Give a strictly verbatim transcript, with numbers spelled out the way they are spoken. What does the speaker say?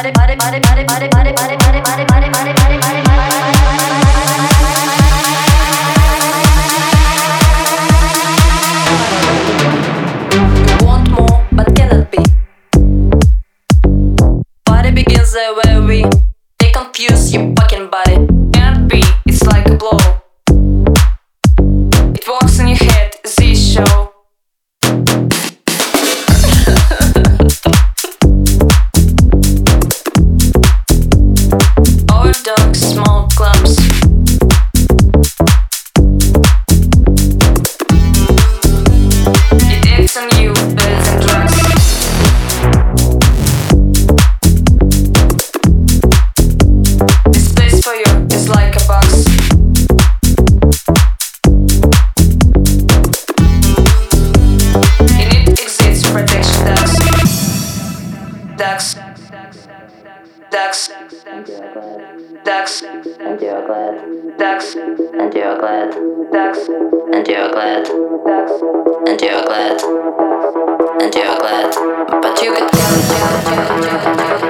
Want more, but cannot be. Party begins the way we they confuse your fucking body. Can't be, it's like a blow. It walks in your head, this show. Our dog smoke clumps. It acts on you better than drugs. This place for you is like a box. In it exists protection ducks. Ducks. Ducks. Ducks. And you're glad. Ducks. And you're glad. Ducks. And you're glad. Ducks. And you're glad. And you're glad. But you get